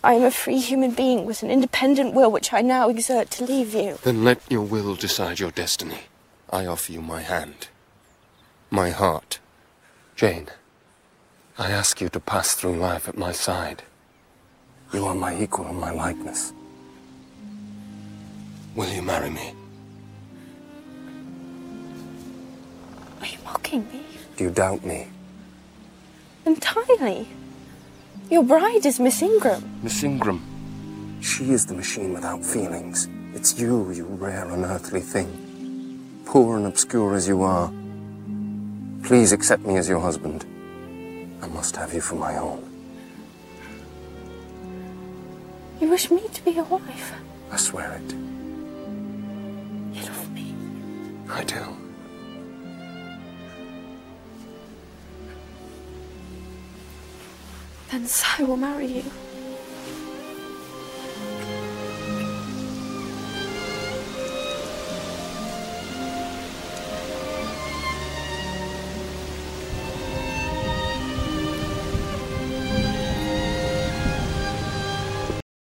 I am a free human being with an independent will which I now exert to leave you. Then let your will decide your destiny. I offer you my hand. My heart. Jane, I ask you to pass through life at my side. You are my equal and my likeness. Will you marry me? Are you mocking me? Do you doubt me? Entirely. Your bride is Miss Ingram. Miss Ingram. She is the machine without feelings. It's you, you rare unearthly thing. Poor and obscure as you are, please accept me as your husband. I must have you for my own. You wish me to be your wife? I swear it. You love me? I do. Then I will marry you.